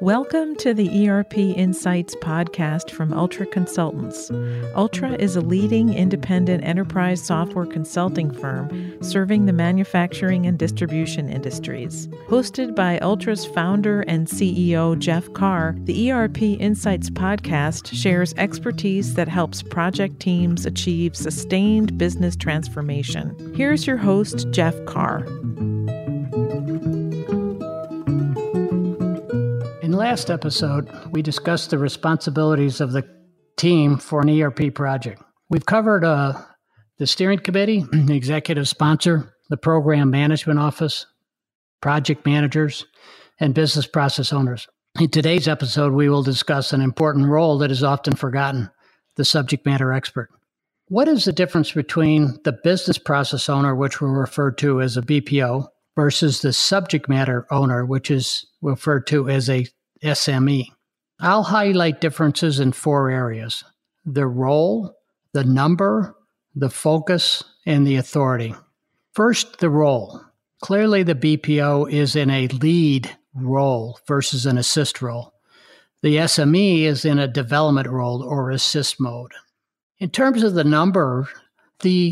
Welcome to the ERP Insights podcast from Ultra Consultants. Ultra is a leading independent enterprise software consulting firm serving the manufacturing and distribution industries. Hosted by Ultra's founder and CEO, Jeff Carr, the ERP Insights podcast shares expertise that helps project teams achieve sustained business transformation. Here's your host, Jeff Carr. In the last episode, we discussed the responsibilities of the team for an ERP project. We've covered the steering committee, the executive sponsor, the program management office, project managers, and business process owners. In today's episode, we will discuss an important role that is often forgotten, the subject matter expert. What is the difference between the business process owner, which we'll refer to as a BPO, versus the subject matter owner, which is referred to as a SME? I'll highlight differences in 4 areas: the role, the number, the focus, and the authority. First, the role. Clearly, the BPO is in a lead role versus an assist role. The SME is in a development role or assist mode. In terms of the number, the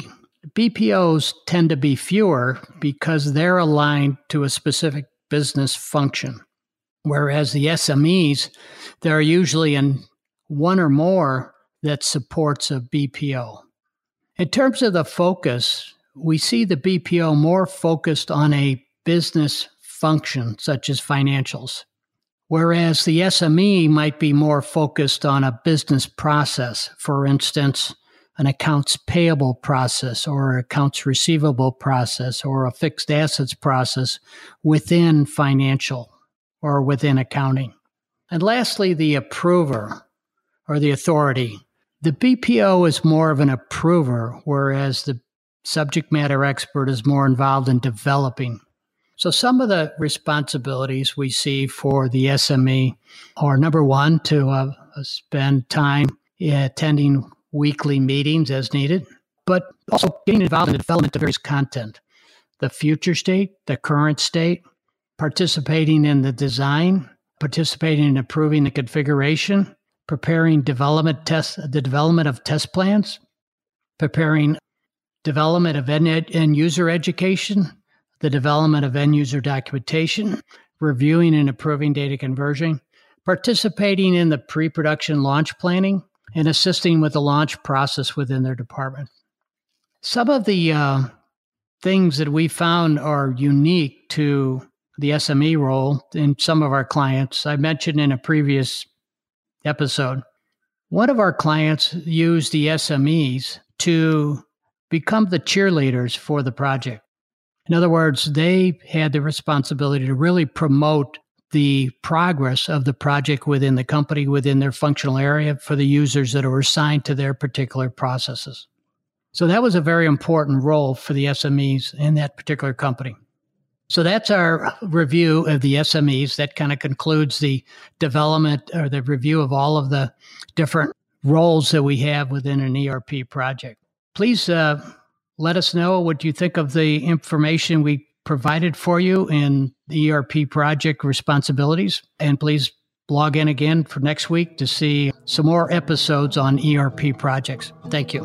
BPOs tend to be fewer because they're aligned to a specific business function, whereas the SMEs, there are usually in one or more that supports a BPO. In terms of the focus, we see the BPO more focused on a business function, such as financials, whereas the SME might be more focused on a business process, for instance, an accounts payable process or accounts receivable process or a fixed assets process within financial or within accounting. And lastly, the approver or the authority. The BPO is more of an approver, whereas the subject matter expert is more involved in developing. So some of the responsibilities we see for the SME are, number one, to spend time attending weekly meetings as needed, but also getting involved in the development of various content, the future state, the current state, participating in the design, participating in approving the configuration, preparing the development of test plans, preparing development of end user education, the development of end user documentation, reviewing and approving data conversion, participating in the pre-production launch planning, and assisting with the launch process within their department. Some of the things that we found are unique to the SME role in some of our clients, I mentioned in a previous episode. One of our clients used the SMEs to become the cheerleaders for the project. In other words, they had the responsibility to really promote the progress of the project within the company, within their functional area for the users that are assigned to their particular processes. So that was a very important role for the SMEs in that particular company. So that's our review of the SMEs. That kind of concludes the development or the review of all of the different roles that we have within an ERP project. Please let us know what you think of the information we provided for you in the ERP project responsibilities. And please log in again for next week to see some more episodes on ERP projects. Thank you.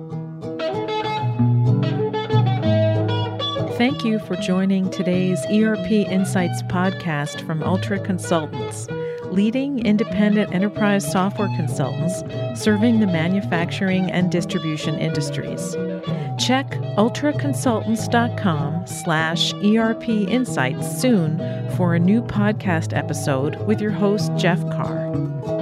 Thank you for joining today's ERP Insights podcast from Ultra Consultants, leading independent enterprise software consultants serving the manufacturing and distribution industries. Check ultraconsultants.com/ERP Insights soon for a new podcast episode with your host, Jeff Carr.